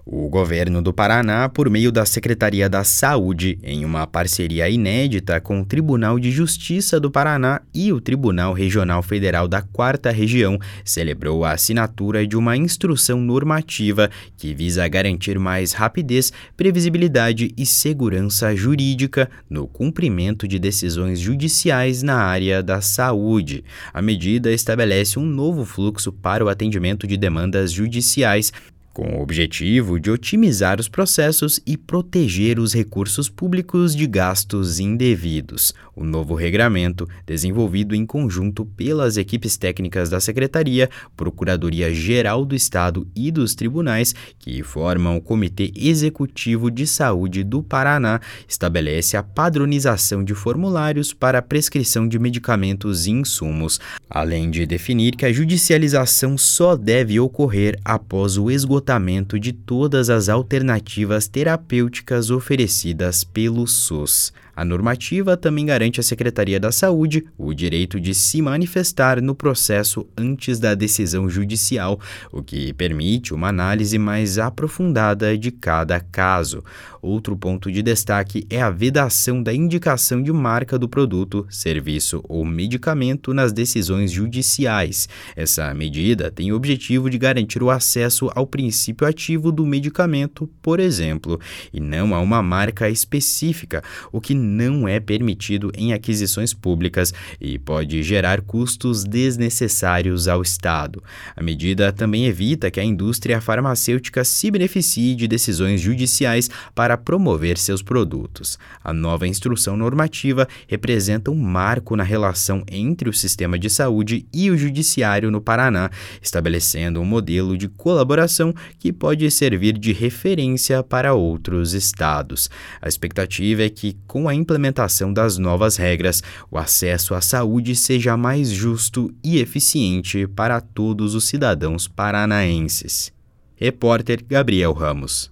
O governo do Paraná, por meio da Secretaria da Saúde, em uma parceria inédita com o Tribunal de Justiça do Paraná e o Tribunal Regional Federal da 4ª Região, celebrou a assinatura de uma instrução normativa que visa garantir mais rapidez, previsibilidade e segurança jurídica no cumprimento de decisões judiciais na área da saúde. A medida estabelece um novo fluxo para o atendimento de demandas judiciais, com o objetivo de otimizar os processos e proteger os recursos públicos de gastos indevidos. O novo regramento, desenvolvido em conjunto pelas equipes técnicas da Secretaria, Procuradoria-Geral do Estado e dos tribunais, que formam o Comitê Executivo de Saúde do Paraná, estabelece a padronização de formulários para a prescrição de medicamentos e insumos, além de definir que a judicialização só deve ocorrer após o esgotamento de todas as alternativas terapêuticas oferecidas pelo SUS. A normativa também garante à Secretaria da Saúde o direito de se manifestar no processo antes da decisão judicial, o que permite uma análise mais aprofundada de cada caso. Outro ponto de destaque é a vedação da indicação de marca do produto, serviço ou medicamento nas decisões judiciais. Essa medida tem o objetivo de garantir o acesso ao princípio ativo do medicamento, por exemplo, e não a uma marca específica, o que não é permitido em aquisições públicas e pode gerar custos desnecessários ao Estado. A medida também evita que a indústria farmacêutica se beneficie de decisões judiciais para promover seus produtos. A nova instrução normativa representa um marco na relação entre o sistema de saúde e o judiciário no Paraná, estabelecendo um modelo de colaboração que pode servir de referência para outros estados. A expectativa é que, com a implementação das novas regras, o acesso à saúde seja mais justo e eficiente para todos os cidadãos paranaenses. Repórter Gabriel Ramos.